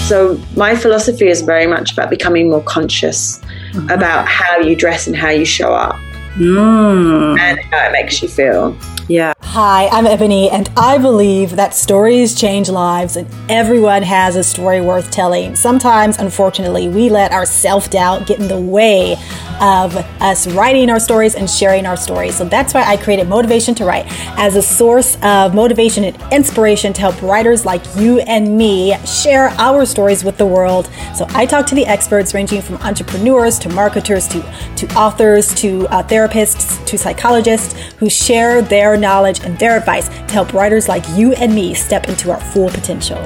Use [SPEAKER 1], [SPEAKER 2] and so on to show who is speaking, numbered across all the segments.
[SPEAKER 1] So my philosophy is very much about becoming more conscious about how you dress and how you show up and how it makes you feel.
[SPEAKER 2] Yeah. Hi, I'm Ebony, and I believe that stories change lives, and everyone has a story worth telling. Sometimes, unfortunately, we let our self-doubt get in the way of us writing our stories and sharing our stories. So that's why I created Motivation to Write as a source of motivation and inspiration to help writers like you and me share our stories with the world. So I talk to the experts ranging from entrepreneurs to marketers to authors to therapists to psychologists who share their knowledge and their advice to help writers like you and me step into our full potential.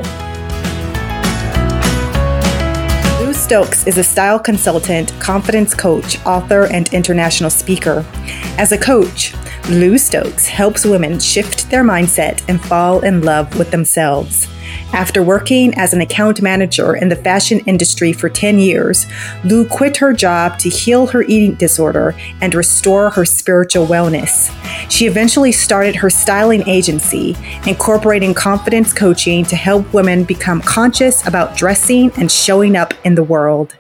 [SPEAKER 2] Lou Stokes is a style consultant, confidence coach, author, and international speaker. As a coach, Lou Stokes helps women shift their mindset and fall in love with themselves. After working as an account manager in the fashion industry for 10 years, Lou quit her job to heal her eating disorder and restore her spiritual wellness. She eventually started her styling agency, incorporating confidence coaching to help women become conscious about dressing and showing up in the world.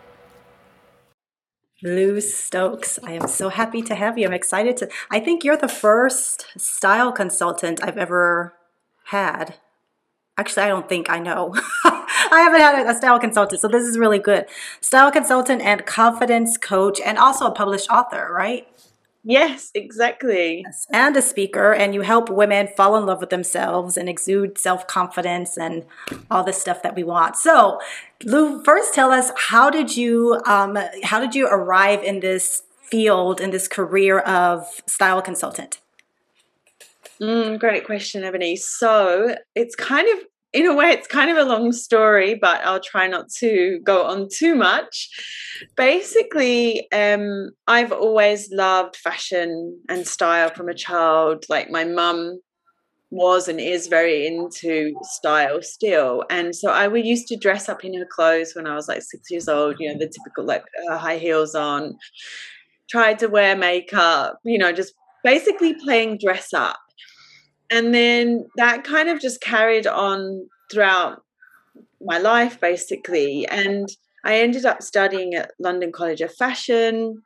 [SPEAKER 2] Lou Stokes, I am so happy to have you. I'm excited to. I think you're the first style consultant I've ever had. Actually, I don't think I know. I haven't had a style consultant, so this is really good. Style consultant and confidence coach, and also a published author, right?
[SPEAKER 1] Yes, exactly.
[SPEAKER 2] Yes. And a speaker, and you help women fall in love with themselves and exude self-confidence and all this stuff that we want. So, Lou, first tell us, how did you arrive in this field, in this career of style consultant?
[SPEAKER 1] Great question, Ebony. So it's kind of, in a way, it's kind of a long story, but I'll try not to go on too much. Basically, I've always loved fashion and style from a child. Like my mum was and is very into style still. And so we used to dress up in her clothes when I was like 6 years old, the typical like high heels on, tried to wear makeup, just basically playing dress up. And then that kind of just carried on throughout my life, basically. And I ended up studying at London College of Fashion.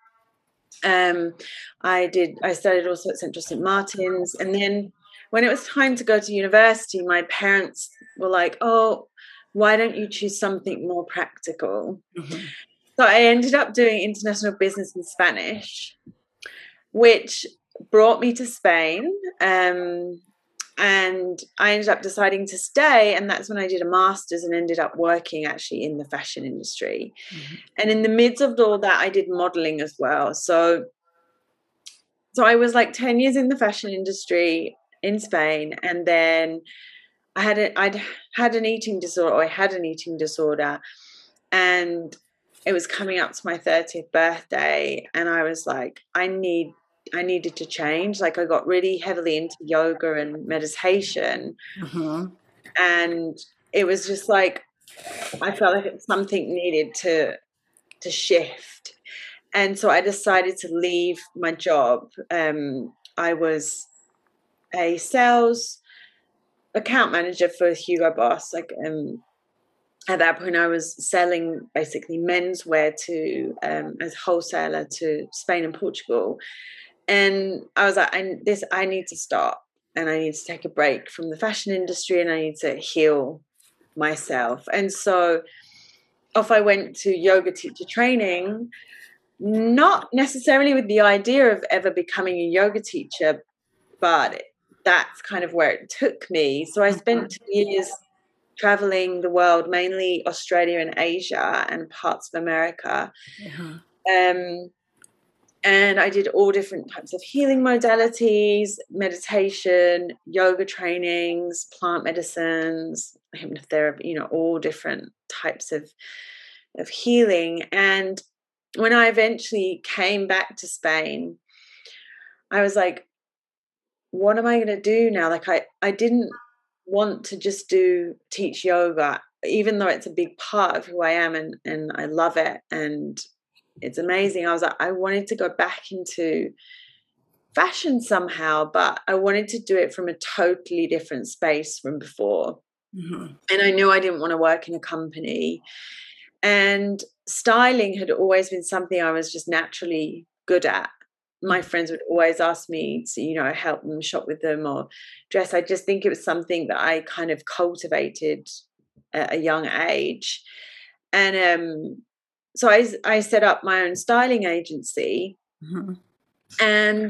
[SPEAKER 1] I studied also at Central St. Martin's. And then when it was time to go to university, my parents were like, oh, why don't you choose something more practical? Mm-hmm. So I ended up doing international business in Spanish, which brought me to Spain. And I ended up deciding to stay, and that's when I did a master's and ended up working actually in the fashion industry. Mm-hmm. And in the midst of all that, I did modeling as well. So I was like 10 years in the fashion industry in Spain, and then I had an eating disorder, and it was coming up to my 30th birthday, and I was like, I needed to change. Like I got really heavily into yoga and meditation. Mm-hmm. And it was just like, I felt like something needed to shift. And so I decided to leave my job. I was a sales account manager for Hugo Boss. At that point, I was selling basically menswear to as wholesaler to Spain and Portugal. And I was like, I need to stop, and I need to take a break from the fashion industry, and I need to heal myself. And so off I went to yoga teacher training, not necessarily with the idea of ever becoming a yoga teacher, but that's kind of where it took me. So I spent 2 years traveling the world, mainly Australia and Asia and parts of America. Uh-huh. And I did all different types of healing modalities, meditation, yoga trainings, plant medicines, hypnotherapy, all different types of healing. And when I eventually came back to Spain, I was like, what am I going to do now? Like I didn't want to just teach yoga, even though it's a big part of who I am and I love it. And it's amazing. I was like, I wanted to go back into fashion somehow, but I wanted to do it from a totally different space from before.
[SPEAKER 2] Mm-hmm.
[SPEAKER 1] And I knew I didn't want to work in a company. And styling had always been something I was just naturally good at. My friends would always ask me to, you know, help them shop with them or dress. I just think it was something that I kind of cultivated at a young age. And so I set up my own styling agency.
[SPEAKER 2] Mm-hmm.
[SPEAKER 1] And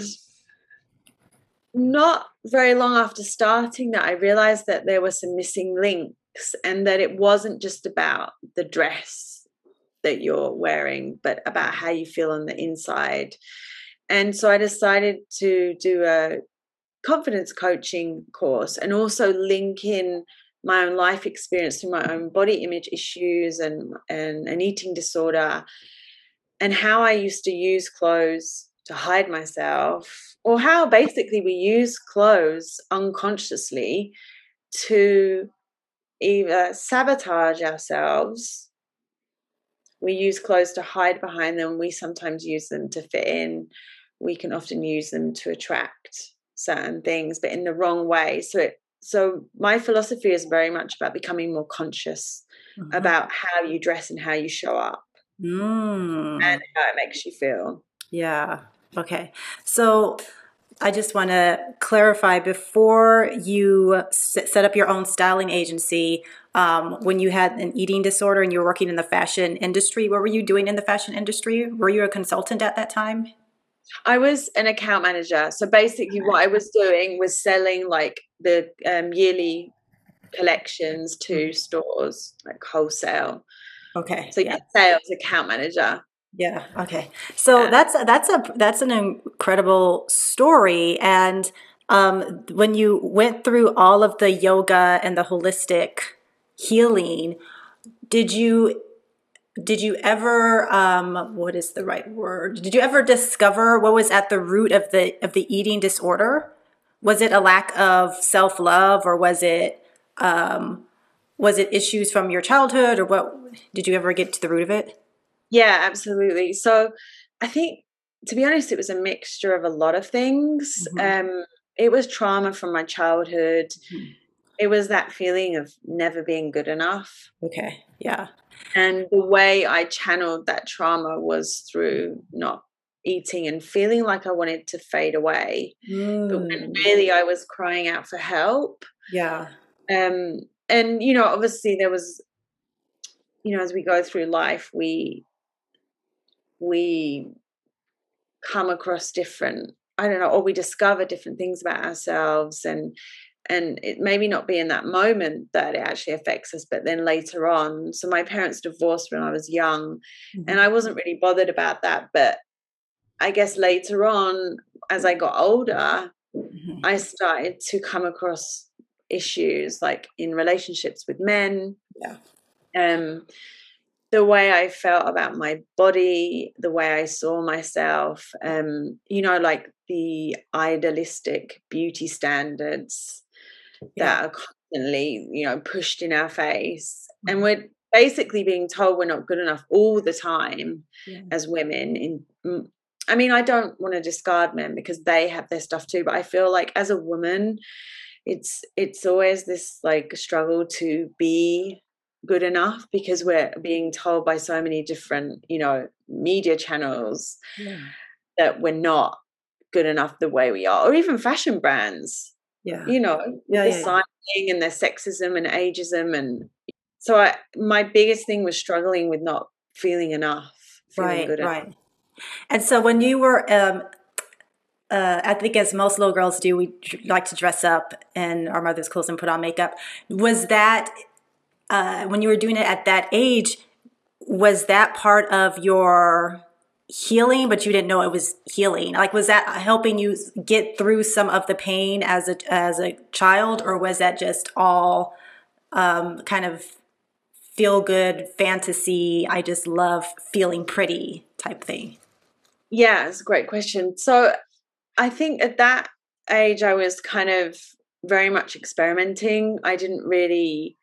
[SPEAKER 1] not very long after starting that, I realized that there were some missing links and that it wasn't just about the dress that you're wearing, but about how you feel on the inside. And so I decided to do a confidence coaching course and also link in my own life experience through my own body image issues and an eating disorder, and how I used to use clothes to hide myself, or how basically we use clothes unconsciously to either sabotage ourselves. We use clothes to hide behind them. We sometimes use them to fit in. We can often use them to attract certain things, but in the wrong way. So my philosophy is very much about becoming more conscious about how you dress and how you show up and how it makes you feel.
[SPEAKER 2] Yeah. Okay. So I just want to clarify, before you set up your own styling agency, when you had an eating disorder and you were working in the fashion industry, what were you doing in the fashion industry? Were you a consultant at that time?
[SPEAKER 1] I was an account manager. So basically what I was doing was selling like the yearly collections to stores, like wholesale.
[SPEAKER 2] Okay.
[SPEAKER 1] So yeah, sales account manager.
[SPEAKER 2] Yeah. Okay. So
[SPEAKER 1] Yeah.
[SPEAKER 2] that's an incredible story. And when you went through all of the yoga and the holistic healing, did you ever what is the right word? Did you ever discover what was at the root of the eating disorder? Was it a lack of self-love, or was it issues from your childhood, or what? Did you ever get to the root of it?
[SPEAKER 1] Yeah, absolutely. So I think, to be honest, it was a mixture of a lot of things. It was trauma from my childhood. It was that feeling of never being good enough.
[SPEAKER 2] Okay. Yeah.
[SPEAKER 1] And the way I channeled that trauma was through not eating and feeling like I wanted to fade away. But when really I was crying out for help.
[SPEAKER 2] Yeah.
[SPEAKER 1] And, you know, obviously there was, you know, as we go through life, we come across different, I don't know, or we discover different things about ourselves, and it maybe not be in that moment that it actually affects us, but then later on. So my parents divorced when I was young, and I wasn't really bothered about that, but I guess later on, as I got older, I started to come across issues like in relationships with men.
[SPEAKER 2] Yeah.
[SPEAKER 1] The way I felt about my body, the way I saw myself, you know, like the idealistic beauty standards that are constantly, you know, pushed in our face. And we're basically being told we're not good enough all the time as women. I mean, I don't want to discard men because they have their stuff too, but I feel like as a woman, it's always this like struggle to be good enough because we're being told by so many different, you know, media channels that we're not good enough the way we are, or even fashion brands, you know, with the styling and their sexism and ageism. And so my biggest thing was struggling with not feeling enough, feeling good enough.
[SPEAKER 2] And so when you were I think, as most little girls do, we like to dress up in our mother's clothes and put on makeup. Was that, when you were doing it at that age, was that part of your healing, but you didn't know it was healing? Like, was that helping you get through some of the pain as a child, or was that just all kind of feel good fantasy, I just love feeling pretty type thing?
[SPEAKER 1] Yeah, it's a great question. So I think at that age, I was kind of very much experimenting. I didn't really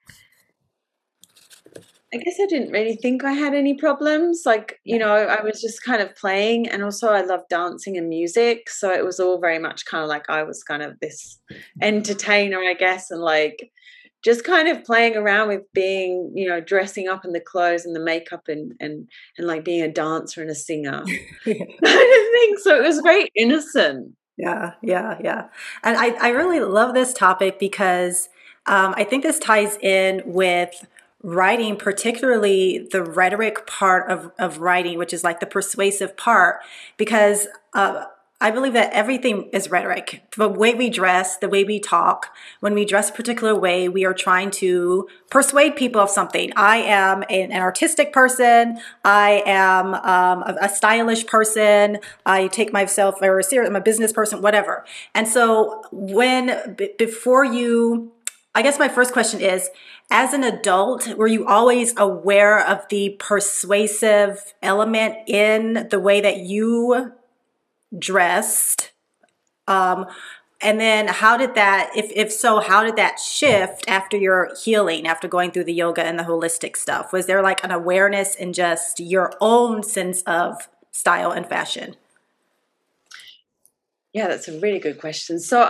[SPEAKER 1] think I had any problems. Like, you know, I was just kind of playing. And also I love dancing and music. So it was all very much kind of like I was kind of this entertainer, I guess. And like, just kind of playing around with being, dressing up in the clothes and the makeup and like being a dancer and a singer kind of thing. So it was very innocent.
[SPEAKER 2] Yeah. And I really love this topic because I think this ties in with writing, particularly the rhetoric part of writing, which is like the persuasive part, because I believe that everything is rhetoric. The way we dress, the way we talk, when we dress a particular way, we are trying to persuade people of something. I am an artistic person. I am a stylish person. I take myself very serious. I'm a business person, whatever. And so before you, I guess my first question is, as an adult, were you always aware of the persuasive element in the way that you dressed? And then how did that, if so, how did that shift after your healing, after going through the yoga and the holistic stuff? Was there like an awareness in just your own sense of style and fashion?
[SPEAKER 1] Yeah, that's a really good question. So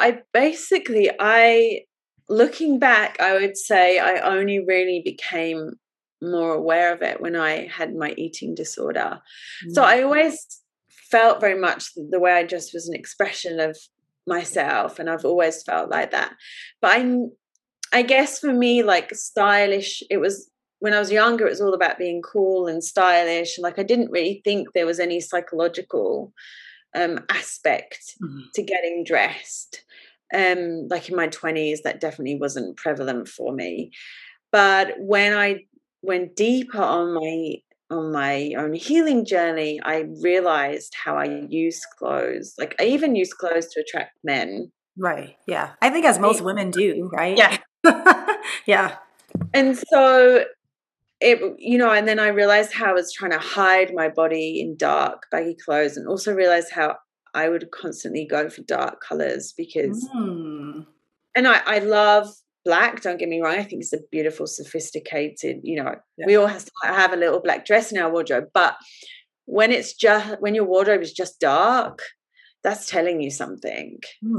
[SPEAKER 1] looking back, I would say I only really became more aware of it when I had my eating disorder. So I always felt very much the way I dressed was an expression of myself, and I've always felt like that. But I guess for me, like stylish, it was when I was younger, it was all about being cool and stylish, and like I didn't really think there was any psychological aspect to getting dressed. Like in my 20s, that definitely wasn't prevalent for me. But when I went deeper on my own healing journey, I realized how I use clothes. Like I even use clothes to attract men.
[SPEAKER 2] Right. Yeah. I think as most women do, right?
[SPEAKER 1] Yeah.
[SPEAKER 2] Yeah.
[SPEAKER 1] And so and then I realized how I was trying to hide my body in dark, baggy clothes, and also realized how I would constantly go for dark colors because, and I love black, don't get me wrong. I think it's a beautiful, sophisticated, we all have a little black dress in our wardrobe, but when your wardrobe is just dark, that's telling you something.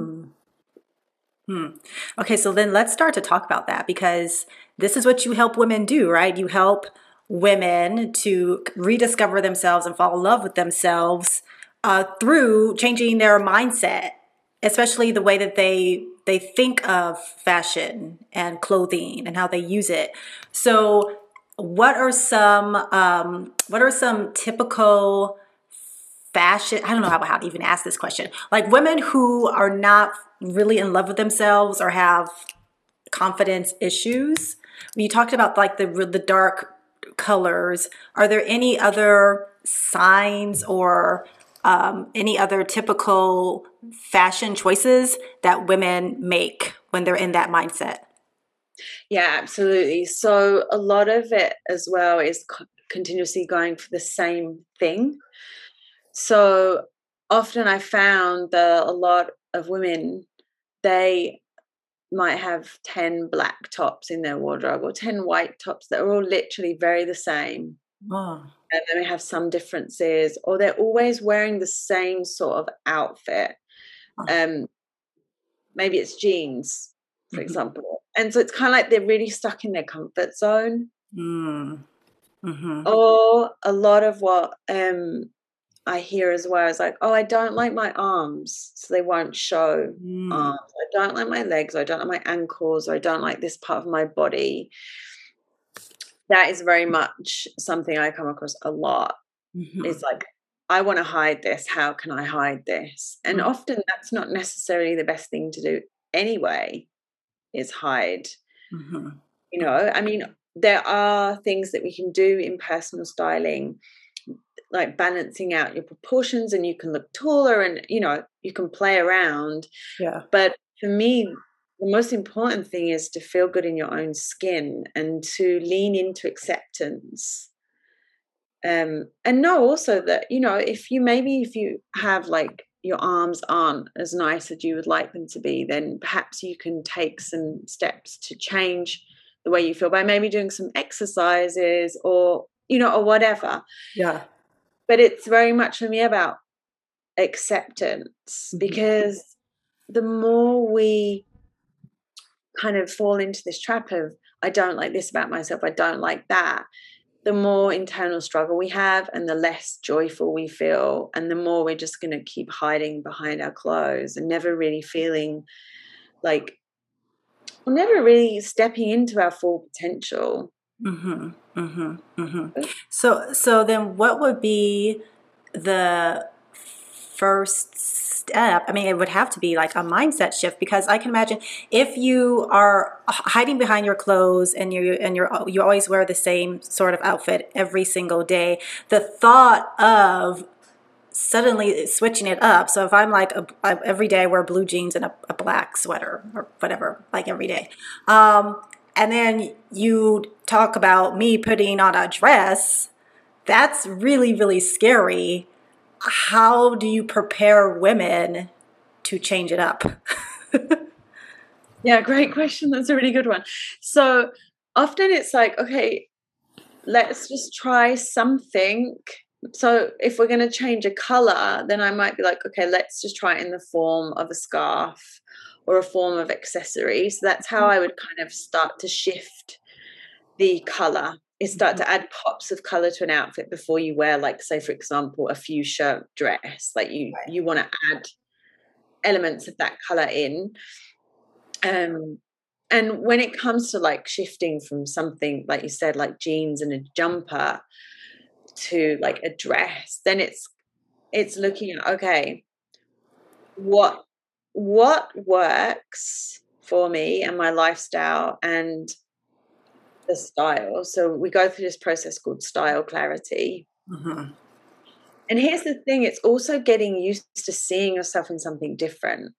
[SPEAKER 2] Okay, so then let's start to talk about that, because this is what you help women do, right? You help women to rediscover themselves and fall in love with themselves through changing their mindset, especially the way that they think of fashion and clothing and how they use it. So what are some typical fashion? I don't know how to even ask this question. Like women who are not really in love with themselves or have confidence issues. When you talked about like the dark colors, are there any other signs or any other typical fashion choices that women make when they're in that mindset?
[SPEAKER 1] Yeah, absolutely. So a lot of it as well is continuously going for the same thing. So often I found that a lot of women, they might have 10 black tops in their wardrobe or 10 white tops that are all literally very the same.
[SPEAKER 2] Oh.
[SPEAKER 1] And then we have some differences, or they're always wearing the same sort of outfit. Maybe it's jeans, for example. And so it's kind of like they're really stuck in their comfort zone. Or a lot of what I hear as well is like, oh, I don't like my arms, so they won't show arms. I don't like my legs, or I don't like my ankles, or I don't like this part of my body. That is very much something I come across a lot. It's like, I want to hide this. How can I hide this? And often that's not necessarily the best thing to do anyway, is hide. I mean, there are things that we can do in personal styling, like balancing out your proportions, and you can look taller and, you can play around.
[SPEAKER 2] Yeah.
[SPEAKER 1] But for me, the most important thing is to feel good in your own skin and to lean into acceptance. And know also that, if you have like your arms aren't as nice as you would like them to be, then perhaps you can take some steps to change the way you feel by maybe doing some exercises or whatever.
[SPEAKER 2] Yeah.
[SPEAKER 1] But it's very much for me about acceptance, because the more we kind of fall into this trap of, I don't like this about myself, I don't like that, the more internal struggle we have and the less joyful we feel, and the more we're just going to keep hiding behind our clothes and never really feeling like, we're never really stepping into our full potential.
[SPEAKER 2] So then what would be the first step? I mean, it would have to be like a mindset shift, because I can imagine if you are hiding behind your clothes and you always wear the same sort of outfit every single day, the thought of suddenly switching it up. So if I'm like every day I wear blue jeans and a black sweater or whatever, like every day. And then you talk about me putting on a dress, that's really, really scary. How do you prepare women to change it up?
[SPEAKER 1] Yeah, great question. That's a really good one. So often it's like, okay, let's just try something. So if we're going to change a color, then I might be like, okay, let's just try it in the form of a scarf or a form of accessory. So that's how I would kind of start to shift the color, is start to add pops of color to an outfit before you wear, like, say, for example, a fuchsia dress. Like you want to add elements of that color in. And when it comes to like shifting from something, like you said, like jeans and a jumper to like a dress, then it's looking at, okay, what works for me and my lifestyle and the style. So we go through this process called style clarity. And here's the thing, it's also getting used to seeing yourself in something different.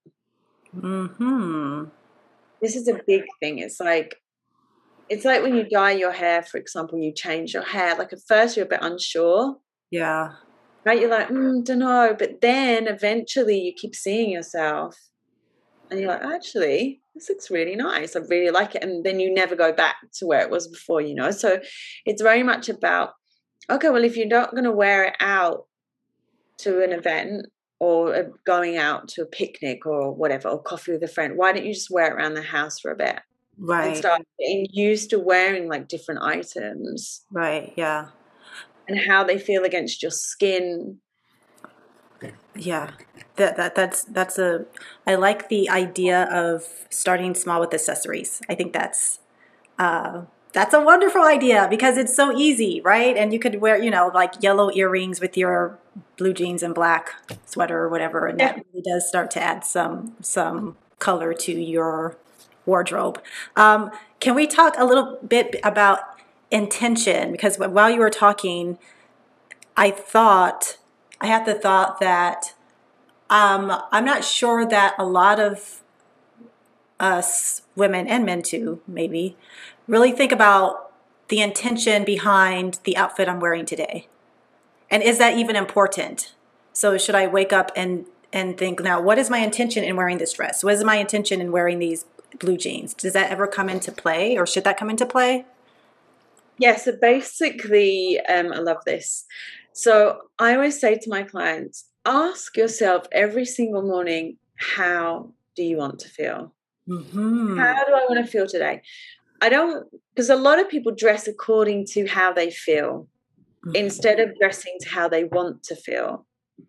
[SPEAKER 1] This is a big thing. It's like when you dye your hair, for example, you change your hair. Like at first you're a bit unsure.
[SPEAKER 2] Yeah.
[SPEAKER 1] Right? You're like, don't know. But then eventually you keep seeing yourself and you're like, actually, this looks really nice. I really like it. And then you never go back to where it was before, you know? So it's very much about, okay, well, if you're not going to wear it out to an event or going out to a picnic or whatever, or coffee with a friend, why don't you just wear it around the house for a bit?
[SPEAKER 2] Right.
[SPEAKER 1] And start getting used to wearing like different items.
[SPEAKER 2] Right. Yeah.
[SPEAKER 1] And how they feel against your skin.
[SPEAKER 2] Yeah. That's I like the idea of starting small with accessories. I think that's a wonderful idea, because it's so easy, right? And you could wear, like yellow earrings with your blue jeans and black sweater or whatever, and that really does start to add some color to your wardrobe. Can we talk a little bit about intention? Because while you were talking, I had the thought that I'm not sure that a lot of us women, and men too, maybe, really think about the intention behind the outfit I'm wearing today. And is that even important? So should I wake up and think, now, what is my intention in wearing this dress? What is my intention in wearing these blue jeans? Does that ever come into play, or should that come into play?
[SPEAKER 1] Yeah, so basically, I love this. So I always say to my clients, ask yourself every single morning, how do you want to feel? How do I want to feel today? Because a lot of people dress according to how they feel instead of dressing to how they want to feel.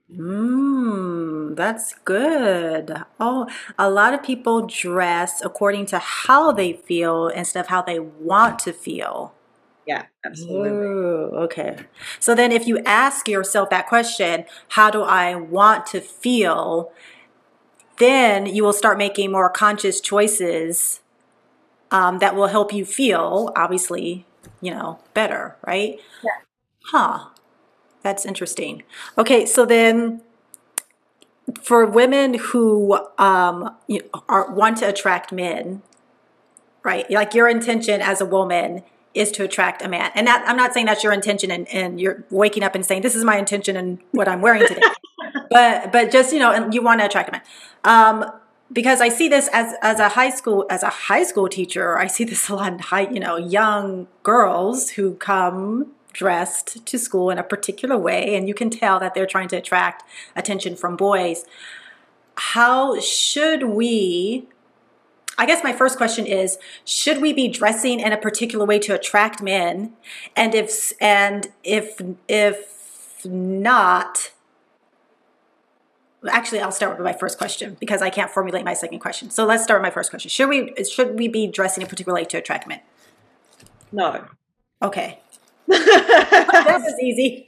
[SPEAKER 2] That's good. Oh, a lot of people dress according to how they feel instead of how they want to feel.
[SPEAKER 1] Yeah, absolutely.
[SPEAKER 2] Ooh, okay. So then if you ask yourself that question, how do I want to feel? Then you will start making more conscious choices that will help you feel, obviously, better, right?
[SPEAKER 1] Yeah.
[SPEAKER 2] Huh. That's interesting. Okay, so then for women who want to attract men, right? Like your intention as a woman is to attract a man. And I'm not saying that's your intention and you're waking up and saying, this is my intention and what I'm wearing today. but just, and you want to attract a man. Because I see this as a high school teacher, I see this a lot in young girls who come dressed to school in a particular way, and you can tell that they're trying to attract attention from boys. How should we I guess my first question is, should we be dressing in a particular way to attract men? And if not, actually, I'll start with my first question because I can't formulate my second question. So let's start with my first question. Should we be dressing in a particular way to attract men?
[SPEAKER 1] No.
[SPEAKER 2] Okay. That was easy.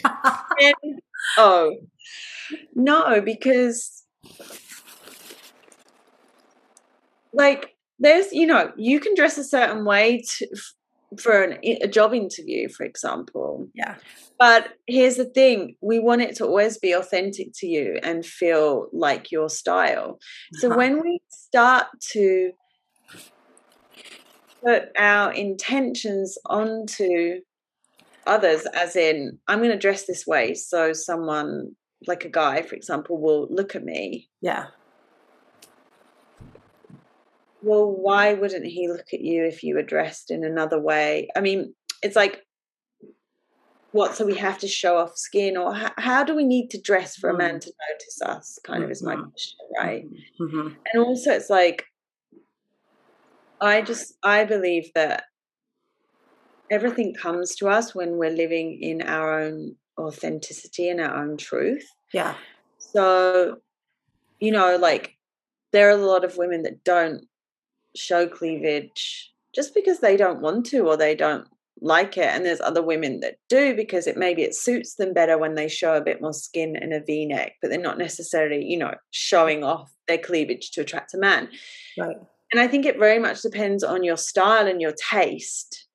[SPEAKER 1] No, because like there's, you can dress a certain way for a job interview, for example.
[SPEAKER 2] Yeah.
[SPEAKER 1] But here's the thing, we want it to always be authentic to you and feel like your style. So when we start to put our intentions onto others, as in, I'm going to dress this way so someone, like a guy, for example, will look at me.
[SPEAKER 2] Yeah.
[SPEAKER 1] Well, why wouldn't he look at you if you were dressed in another way? I mean, it's like, so we have to show off skin, or how do we need to dress for a man to notice us, kind of is my question, right? Mm-hmm. And also it's like, I believe that everything comes to us when we're living in our own authenticity and our own truth.
[SPEAKER 2] Yeah.
[SPEAKER 1] So, like there are a lot of women that don't show cleavage just because they don't want to or they don't like it, and there's other women that do because maybe it suits them better when they show a bit more skin in a V-neck, but they're not necessarily showing off their cleavage to attract a man.
[SPEAKER 2] Right.
[SPEAKER 1] And I think it very much depends on your style and your taste,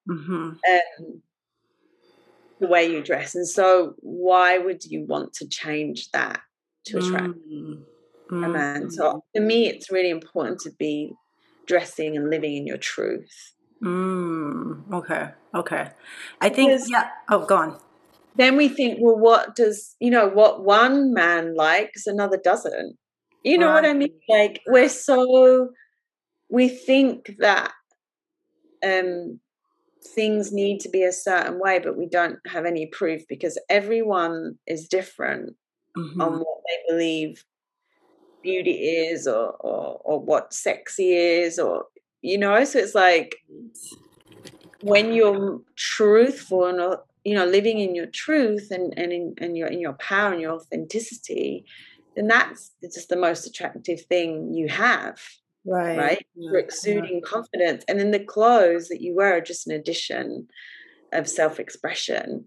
[SPEAKER 1] the way you dress. And so why would you want to change that to attract a man? So for me, it's really important to be dressing and living in your truth.
[SPEAKER 2] Okay. I think, Oh, go on.
[SPEAKER 1] Then we think, well, what one man likes, another doesn't. You know what I mean? Like we think that things need to be a certain way, but we don't have any proof because everyone is different on what they believe beauty is or what sexy is, or so it's like when you're truthful and living in your truth and in your power and your authenticity, then that's just the most attractive thing you have, right? You're exuding confidence, and then the clothes that you wear are just an addition of self-expression.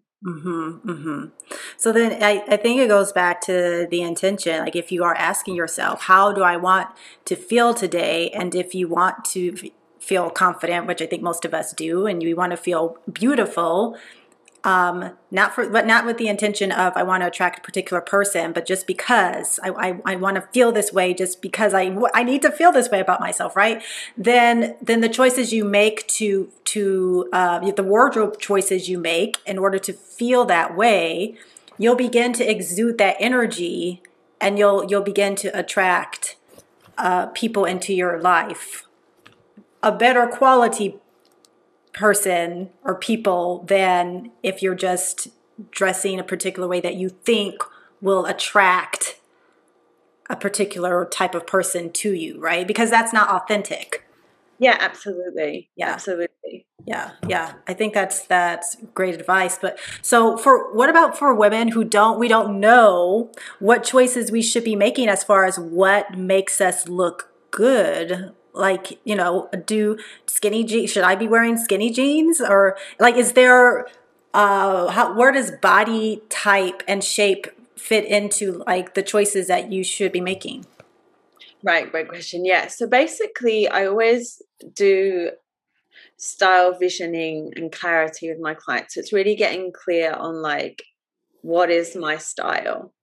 [SPEAKER 2] So then I think it goes back to the intention. Like if you are asking yourself, how do I want to feel today? And if you want to feel confident, which I think most of us do, and you want to feel beautiful, not with the intention of I want to attract a particular person, but just because I want to feel this way, just because I need to feel this way about myself, right? Then the choices you make the wardrobe choices you make in order to feel that way, you'll begin to exude that energy, and you'll begin to attract people into your life, a better quality person or people than if you're just dressing a particular way that you think will attract a particular type of person to you, right? Because that's not authentic.
[SPEAKER 1] Yeah, absolutely.
[SPEAKER 2] Yeah,
[SPEAKER 1] absolutely.
[SPEAKER 2] Yeah. I think that's great advice. But so what about for women we don't know what choices we should be making as far as what makes us look good? Like, do skinny jeans, should I be wearing skinny jeans? Or like, is there, where does body type and shape fit into like the choices that you should be making?
[SPEAKER 1] Right. Great question. Yeah. So basically I always do style visioning and clarity with my clients. So it's really getting clear on like, what is my style?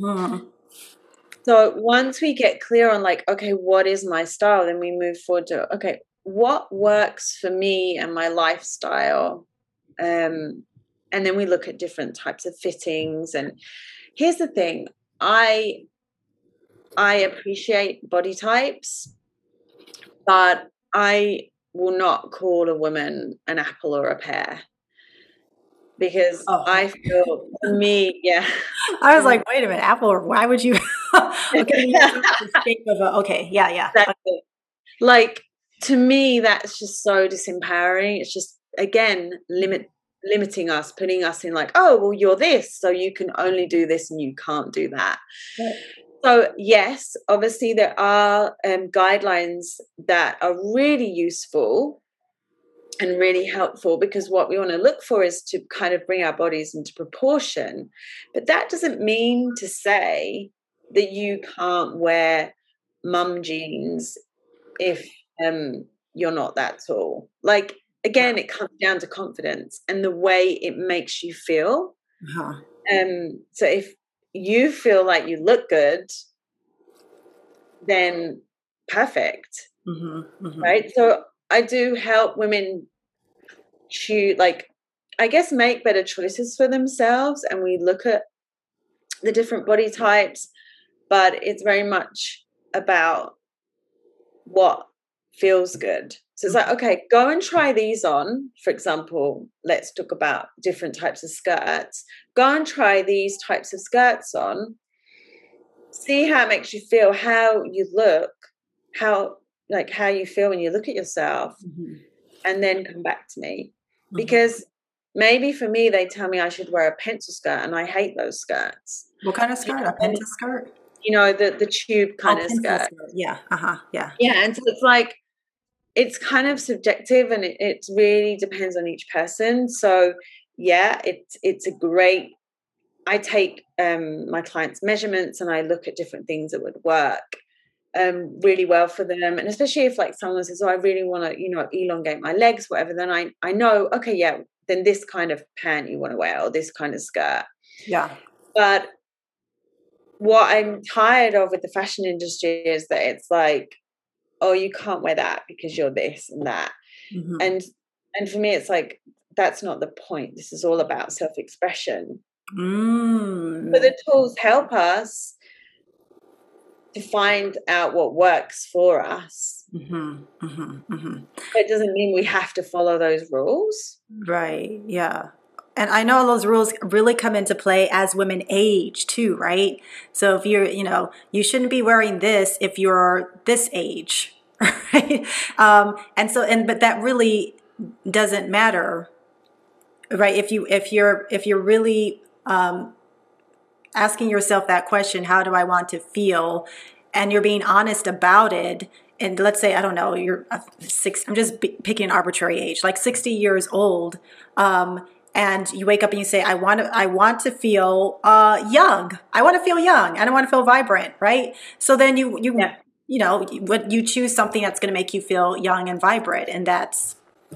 [SPEAKER 1] So once we get clear on like, okay, what is my style? Then we move forward to, okay, what works for me and my lifestyle? And then we look at different types of fittings. And here's the thing, I appreciate body types, but I will not call a woman an apple or a pear. Because I feel, for me,
[SPEAKER 2] I was like, wait a minute, apple, or why would you? Okay, the shape of okay.
[SPEAKER 1] Exactly. Like, to me, that's just so disempowering. It's just, again, limiting us, putting us in like, oh, well, you're this, so you can only do this and you can't do that.
[SPEAKER 2] Right.
[SPEAKER 1] So yes, obviously there are guidelines that are really useful and really helpful, because what we want to look for is to kind of bring our bodies into proportion. But that doesn't mean to say that you can't wear mum jeans if you're not that tall. Like, again, it comes down to confidence and the way it makes you feel.
[SPEAKER 2] Uh-huh.
[SPEAKER 1] So if you feel like you look good, then perfect.
[SPEAKER 2] Mm-hmm, mm-hmm.
[SPEAKER 1] Right? So I do help women to, like, I guess, make better choices for themselves, and we look at the different body types, but it's very much about what feels good. So it's like, okay, go and try these on. For example, let's talk about different types of skirts. Go and try these types of skirts on. See how it makes you feel, how you look, how you feel when you look at yourself, and then come back to me. Because maybe for me, they tell me I should wear a pencil skirt, and I hate those skirts.
[SPEAKER 2] What kind of skirt? A pencil skirt?
[SPEAKER 1] You know, the tube kind of skirt.
[SPEAKER 2] Yeah. Yeah.
[SPEAKER 1] Yeah. And so it's like, it's kind of subjective, and it really depends on each person. So yeah, it's a great, I take my clients' measurements and I look at different things that would work really well for them. And especially if like someone says, oh, I really want to, elongate my legs, whatever, then I know, okay, yeah, then this kind of pant you want to wear, or this kind of skirt.
[SPEAKER 2] Yeah.
[SPEAKER 1] But what I'm tired of with the fashion industry is that it's like, oh, you can't wear that because you're this and that. And for me, it's like, that's not the point. This is all about self-expression. So the tools help us to find out what works for us. It doesn't mean we have to follow those rules.
[SPEAKER 2] Right. Yeah. And I know those rules really come into play as women age too, right? So if you're, you shouldn't be wearing this if you're this age, right? But that really doesn't matter, right? If you're really asking yourself that question, how do I want to feel? And you're being honest about it. And let's say, I don't know, you're I'm just picking an arbitrary age, like 60 years old. And you wake up and you say, I want to feel young. I want to feel young. I don't want to feel vibrant, right? So then you choose something that's going to make you feel young and vibrant, and that's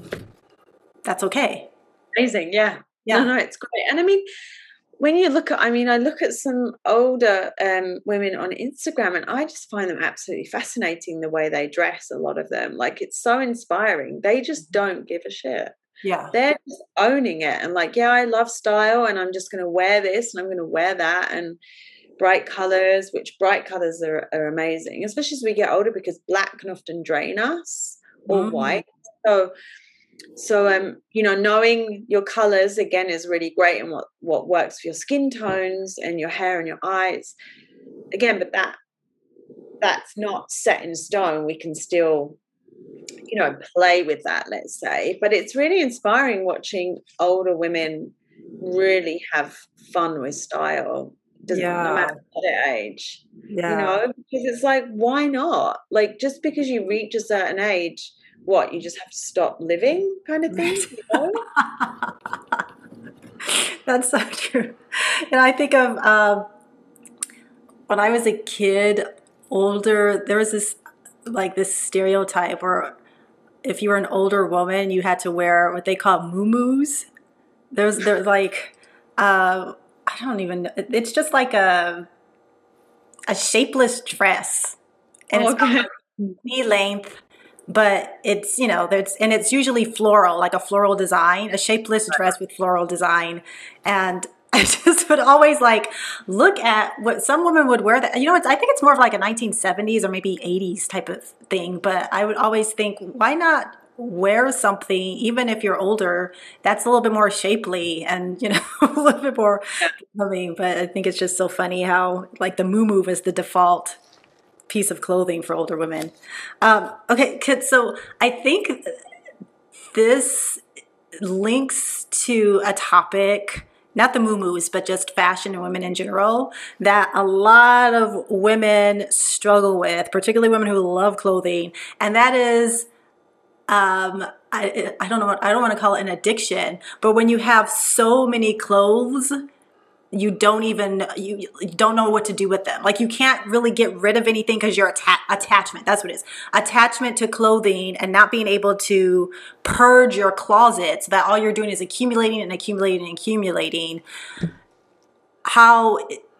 [SPEAKER 2] okay.
[SPEAKER 1] Amazing, yeah. No, it's great. And I mean, when you look at, I look at some older women on Instagram, and I just find them absolutely fascinating, the way they dress, a lot of them. Like, it's so inspiring. They just don't give a shit.
[SPEAKER 2] Yeah.
[SPEAKER 1] They're just owning it and like, yeah, I love style, and I'm just going to wear this and I'm going to wear that, and bright colors, which bright colors are amazing, especially as we get older, because black can often drain us, or white. So knowing your colors, again, is really great, and what works for your skin tones and your hair and your eyes. Again, but that's not set in stone. We can still play with that, let's say. But it's really inspiring watching older women really have fun with style, no matter what their age. Because it's like, why not? Like, just because you reach a certain age, what, you just have to stop living, kind of thing?
[SPEAKER 2] That's so true. And I think of when I was a kid, older, there was this stereotype where if you were an older woman, you had to wear what they call muumuus. They're like, I don't even know. It's just like a shapeless dress. And it's knee length, but it's, it's usually floral, like a floral design, a shapeless dress with floral design. And I just would always look at what some women would wear. That, I think it's more of like a 1970s or maybe 80s type of thing. But I would always think, why not wear something, even if you're older, that's a little bit more shapely and, a little bit more becoming. But I think it's just so funny how the muumuu is the default. piece of clothing for older women. Okay, so I think this links to a topic, not the moo-moos, but just fashion and women in general, that a lot of women struggle with, particularly women who love clothing. And that is, I don't know, I don't want to call it an addiction, but when you have so many clothes, you don't know what to do with them. Like, you can't really get rid of anything because your attachment, that's what it is. Attachment to clothing and not being able to purge your closet, so that all you're doing is accumulating and accumulating and accumulating. How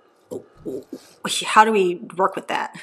[SPEAKER 2] do we work with that?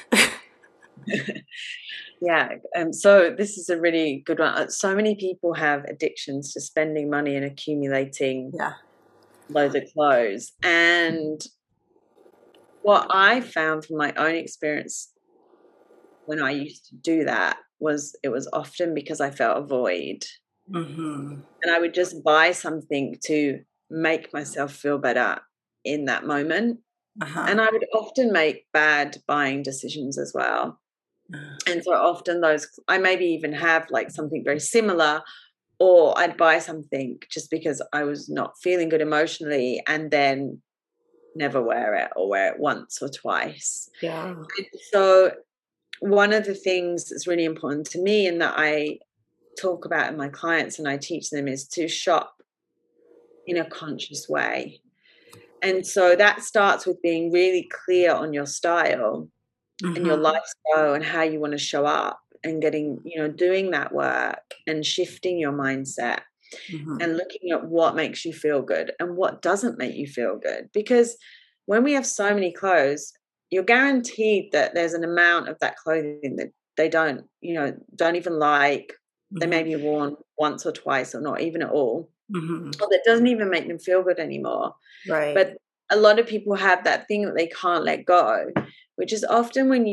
[SPEAKER 1] Yeah. So this is a really good one. So many people have addictions to spending money and accumulating loads of clothes. And what I found from my own experience when I used to do that was it was often because I felt a void. And I would just buy something to make myself feel better in that moment. And I would often make bad buying decisions as well. And so often I maybe even have like something very similar, or I'd buy something just because I was not feeling good emotionally and then never wear it, or wear it once or twice.
[SPEAKER 2] Yeah.
[SPEAKER 1] And so one of the things that's really important to me and that I talk about in my clients and I teach them is to shop in a conscious way. And so that starts with being really clear on your style and your lifestyle and how you want to show up, and getting, doing that work and shifting your mindset and looking at what makes you feel good and what doesn't make you feel good. Because when we have so many clothes, you're guaranteed that there's an amount of that clothing that they don't even like. They may be worn once or twice or not even at all. Or that doesn't even make them feel good anymore.
[SPEAKER 2] Right.
[SPEAKER 1] But a lot of people have that thing that they can't let go, which is often when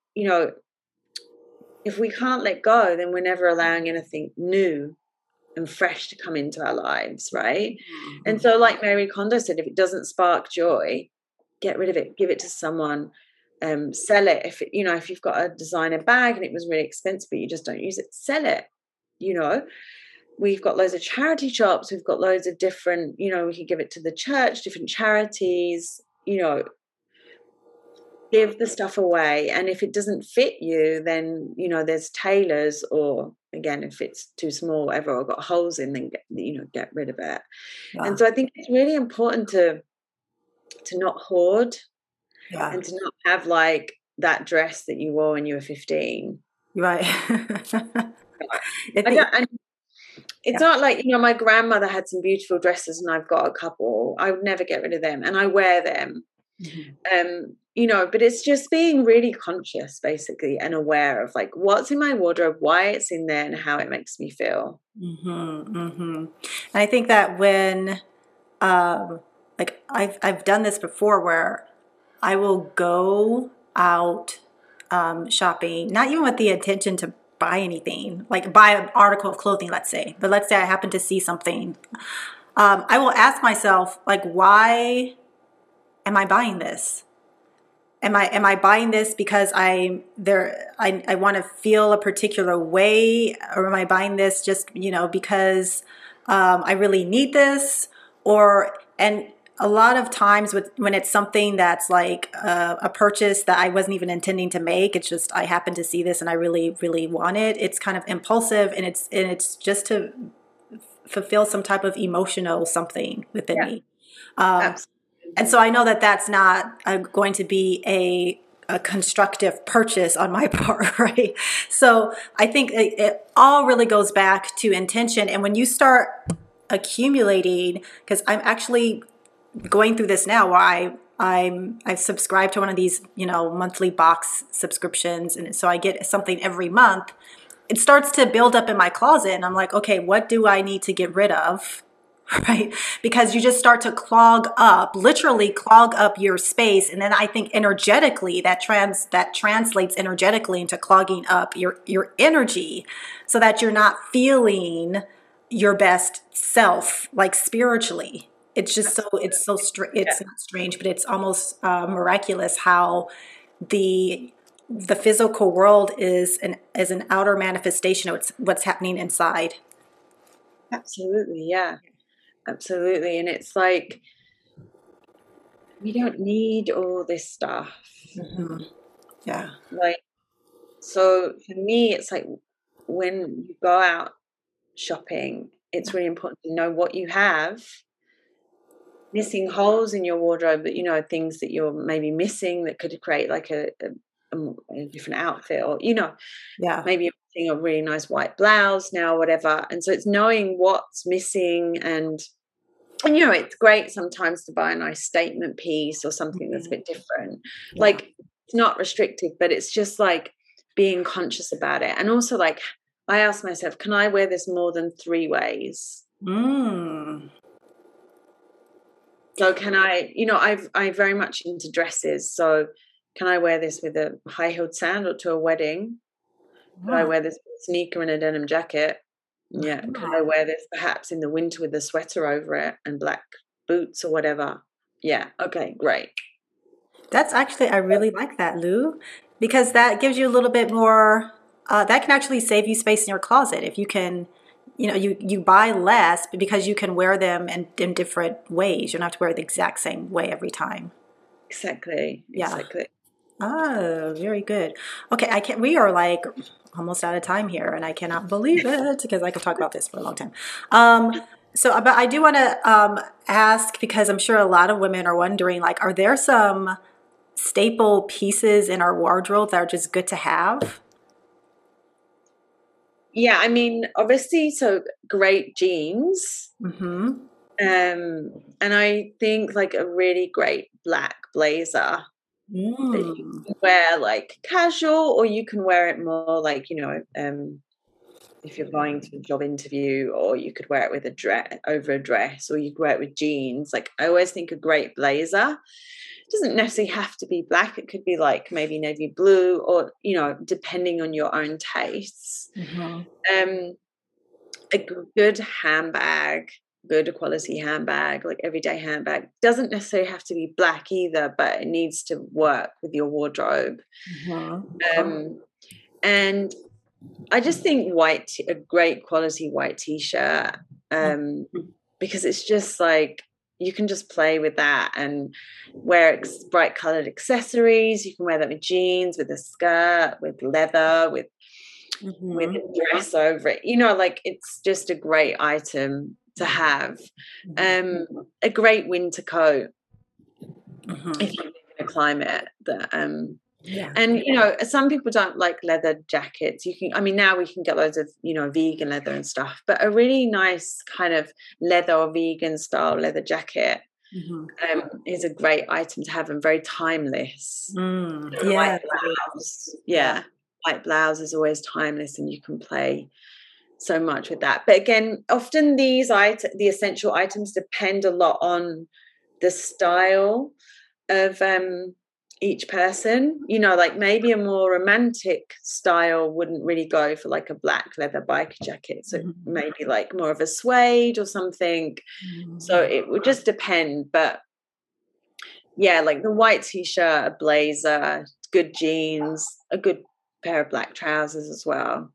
[SPEAKER 1] if we can't let go, then we're never allowing anything new and fresh to come into our lives, right? And so, like Marie Kondo said, if it doesn't spark joy, get rid of it, give it to someone, sell it. If if you've got a designer bag and it was really expensive but you just don't use it, sell it. We've got loads of charity shops, we've got loads of different, we could give it to the church, different charities, give the stuff away. And if it doesn't fit you, then there's tailors, or again, if it's too small, whatever, or got holes in, then get rid of it. And so I think it's really important to not hoard, and to not have like that dress that you wore when you were 15.
[SPEAKER 2] Right.
[SPEAKER 1] It's not like, my grandmother had some beautiful dresses and I've got a couple. I would never get rid of them, and I wear them. But it's just being really conscious, basically, and aware of like what's in my wardrobe, why it's in there, and how it makes me feel.
[SPEAKER 2] And I think that when, like I've done this before, where I will go out shopping, not even with the intention to buy anything, like buy an article of clothing, let's say. But let's say I happen to see something. I will ask myself, like, why am I buying this? Am I buying this because I want to feel a particular way, or am I buying this just because I really need this? And a lot of times when it's something that's like a purchase that I wasn't even intending to make, it's just I happen to see this and I really, really want it. It's kind of impulsive, and it's just to fulfill some type of emotional something within me. And so I know that that's not going to be a constructive purchase on my part, right? So I think it all really goes back to intention. And when you start accumulating, because I'm actually going through this now, where I've subscribed to one of these, monthly box subscriptions. And so I get something every month. It starts to build up in my closet, and I'm like, okay, what do I need to get rid of? Right? Because you just start to literally clog up your space. And then I think energetically that translates energetically into clogging up your energy, so that you're not feeling your best self, like spiritually. It's just it's not strange, but it's almost miraculous how the the physical world is an outer manifestation of what's happening inside.
[SPEAKER 1] Absolutely, yeah. Absolutely. And it's like, we don't need all this stuff.
[SPEAKER 2] Mm-hmm. Yeah.
[SPEAKER 1] Like, so for me, it's like when you go out shopping, it's really important to know what you have. Missing holes in your wardrobe, but things that you're maybe missing that could create like a different outfit, or
[SPEAKER 2] Yeah.
[SPEAKER 1] maybe you're missing a really nice white blouse now, or whatever. And so it's knowing what's missing, and it's great sometimes to buy a nice statement piece or something that's a bit different.
[SPEAKER 2] Yeah.
[SPEAKER 1] Like, it's not restrictive, but it's just like being conscious about it. And also, like, I ask myself, can I wear this more than 3 ways? So can I, I very much into dresses. So can I wear this with a high-heeled sandal to a wedding? Can I wear this with a sneaker and a denim jacket? Yeah. Can I wear this perhaps in the winter with a sweater over it and black boots or whatever? Yeah. Okay, great.
[SPEAKER 2] That's actually, I really like that, Lou, because that gives you a little bit more, that can actually save you space in your closet. If you can, you buy less because you can wear them in different ways. You don't have to wear the exact same way every time.
[SPEAKER 1] Exactly.
[SPEAKER 2] Yeah.
[SPEAKER 1] Exactly.
[SPEAKER 2] Oh, very good. Okay, we are like almost out of time here, and I cannot believe it because I could talk about this for a long time. But I do want to ask, because I'm sure a lot of women are wondering, like, are there some staple pieces in our wardrobe that are just good to have?
[SPEAKER 1] Yeah, I mean, obviously, so great jeans.
[SPEAKER 2] Mm-hmm.
[SPEAKER 1] And I think like a really great black blazer that you can wear like casual, or you can wear it more like, if you're going to a job interview, or you could wear it with a dress over a dress, or you could wear it with jeans. Like, I always think a great blazer doesn't necessarily have to be black. It could be like maybe navy blue, or depending on your own tastes.
[SPEAKER 2] Mm-hmm.
[SPEAKER 1] A good handbag, good quality handbag, like everyday handbag, doesn't necessarily have to be black either, but it needs to work with your wardrobe.
[SPEAKER 2] Mm-hmm.
[SPEAKER 1] And I just think a great quality white t-shirt, because it's just like, you can just play with that and wear bright colored accessories. You can wear that with jeans, with a skirt, with leather, with a dress over it. Like, it's just a great item to have. A great winter coat, if you live in a climate that and some people don't like leather jackets. Now we can get loads of vegan leather and stuff, but a really nice kind of leather or vegan style leather jacket is a great item to have, and very timeless. White blouse is always timeless, and you can play so much with that. But again, often the essential items depend a lot on the style of each person. Like, maybe a more romantic style wouldn't really go for like a black leather biker jacket, so maybe like more of a suede or something. So it would just depend. But yeah, like the white t-shirt, a blazer, good jeans, a good pair of black trousers as well.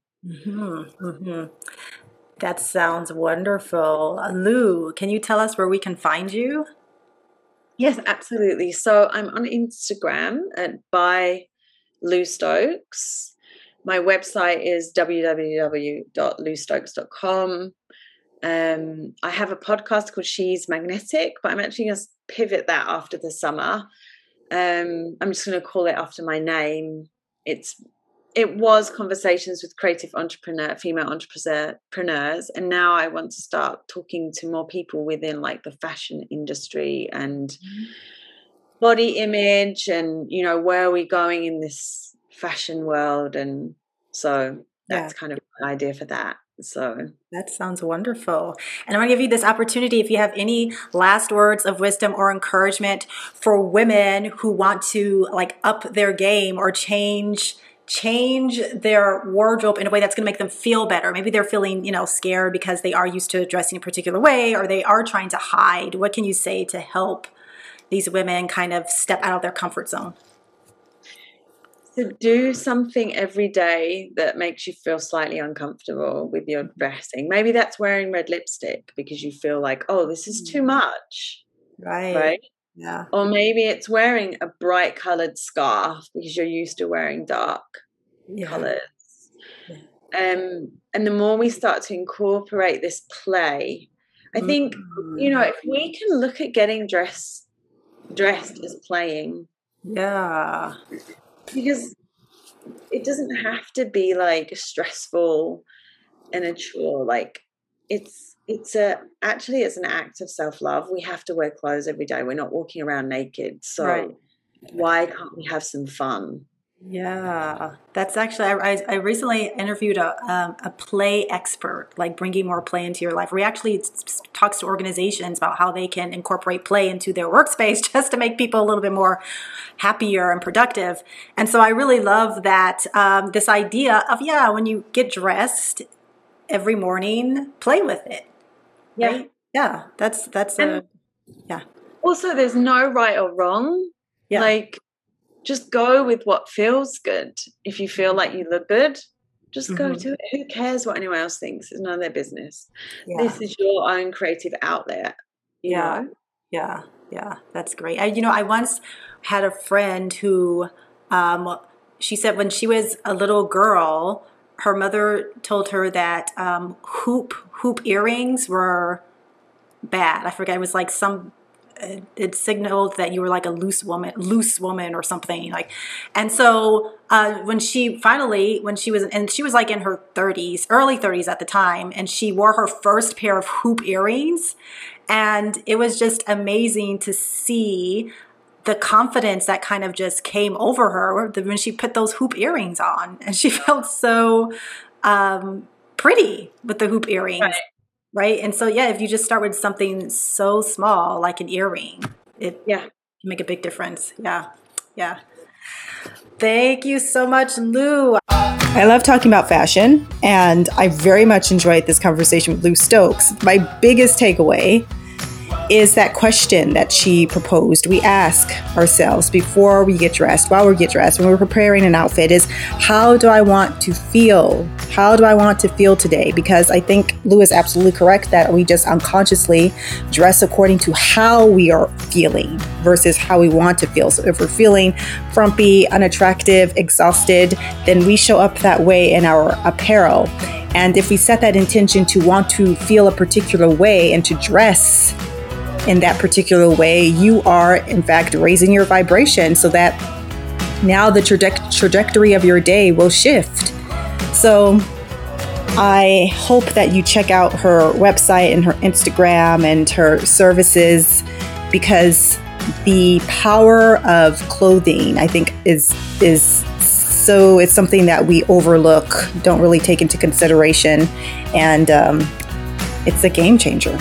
[SPEAKER 2] That sounds wonderful. Lou, can you tell us where we can find you?
[SPEAKER 1] Yes, absolutely. So I'm on Instagram by Lou Stokes. My website is www.loustokes.com. I have a podcast called She's Magnetic, but I'm actually going to pivot that after the summer. I'm just going to call it after my name. It was Conversations with Creative Female Entrepreneurs, and now I want to start talking to more people within like the fashion industry and body image, and where are we going in this fashion world. And so that's kind of my idea for that. So
[SPEAKER 2] that sounds wonderful. And I'm going to give you this opportunity, if you have any last words of wisdom or encouragement for women who want to like up their game or change their wardrobe in a way that's going to make them feel better. Maybe they're feeling, scared because they are used to dressing a particular way, or they are trying to hide. What can you say to help these women kind of step out of their comfort zone?
[SPEAKER 1] to do something every day that makes you feel slightly uncomfortable with your dressing. Maybe that's wearing red lipstick because you feel like, oh, this is too much. Right?
[SPEAKER 2] Yeah.
[SPEAKER 1] Or maybe it's wearing a bright colored scarf because you're used to wearing dark colors. And the more we start to incorporate this play, I think, if we can look at getting dressed as playing.
[SPEAKER 2] Yeah.
[SPEAKER 1] Because it doesn't have to be like stressful and a chore. Like it's an act of self-love. We have to wear clothes every day. We're not walking around naked. So why can't we have some fun?
[SPEAKER 2] Yeah, that's actually, I recently interviewed a play expert, like bringing more play into your life, where he actually talks to organizations about how they can incorporate play into their workspace just to make people a little bit more happier and productive. And so I really love that, this idea of, when you get dressed every morning, play with it. Right? Yeah, that's
[SPEAKER 1] Also, there's no right or wrong. Yeah. Like, just go with what feels good. If you feel like you look good, just go to it. Who cares what anyone else thinks? It's none of their business. Yeah. This is your own creative outlet. You know?
[SPEAKER 2] Yeah. That's great. I once had a friend who, she said when she was a little girl, her mother told her that hoop earrings were bad. I forget. It was like it signaled that you were like a loose woman or something like. And so when she was like in her 30s, early 30s at the time, and she wore her first pair of hoop earrings, and it was just amazing to see the confidence that kind of just came over her when she put those hoop earrings on, and she felt so pretty with the hoop earrings. Right. And so, if you just start with something so small, like an earring, it can make a big difference. Yeah. Thank you so much, Lou. I love talking about fashion, and I very much enjoyed this conversation with Lou Stokes. My biggest takeaway is that question that she proposed. We ask ourselves before we get dressed, while we get dressed, when we're preparing an outfit, is how do I want to feel? How do I want to feel today? Because I think Lou is absolutely correct that we just unconsciously dress according to how we are feeling versus how we want to feel. So if we're feeling frumpy, unattractive, exhausted, then we show up that way in our apparel. And if we set that intention to want to feel a particular way and to dress in that particular way, you are in fact raising your vibration so that now the trajectory of your day will shift. So I hope that you check out her website and her Instagram and her services, because the power of clothing, I think, is so, it's something that we overlook, don't really take into consideration, and it's a game changer.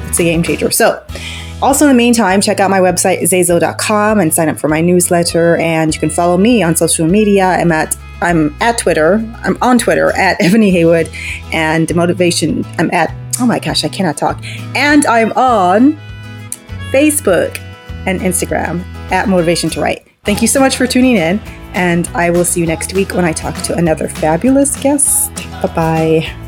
[SPEAKER 2] So also in the meantime, check out my website, zezo.com, and sign up for my newsletter. And you can follow me on social media. I'm on Twitter at Ebony Haywood, and motivation. Oh my gosh, I cannot talk. And I'm on Facebook and Instagram at Motivation to Write. Thank you so much for tuning in, and I will see you next week when I talk to another fabulous guest. Bye-bye.